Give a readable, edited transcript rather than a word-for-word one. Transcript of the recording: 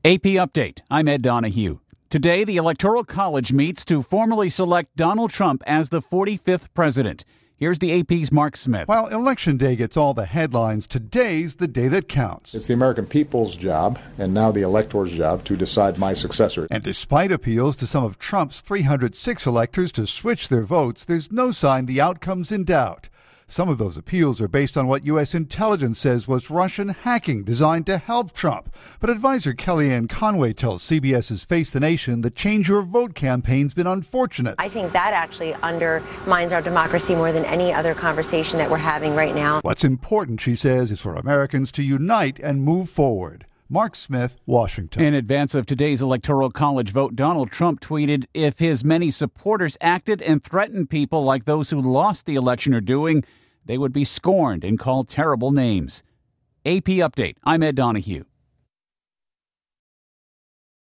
AP Update. I'm Ed Donahue. Today, the Electoral College meets to formally select Donald Trump as the 45th president. Here's the AP's Mark Smith. While Election Day gets all the headlines, today's the day that counts. It's the American people's job, and now the elector's job, to decide my successor. And despite appeals to some of Trump's 306 electors to switch their votes, there's no sign the outcome's in doubt. Some of those appeals are based on what U.S. intelligence says was Russian hacking designed to help Trump. But advisor Kellyanne Conway tells CBS's Face the Nation the Change Your Vote campaign's been unfortunate. I think that actually undermines our democracy more than any other conversation that we're having right now. What's important, she says, is for Americans to unite and move forward. Mark Smith, Washington. In advance of today's Electoral College vote, Donald Trump tweeted, "If his many supporters acted and threatened people like those who lost the election are doing, they would be scorned and called terrible names." AP Update. I'm Ed Donahue.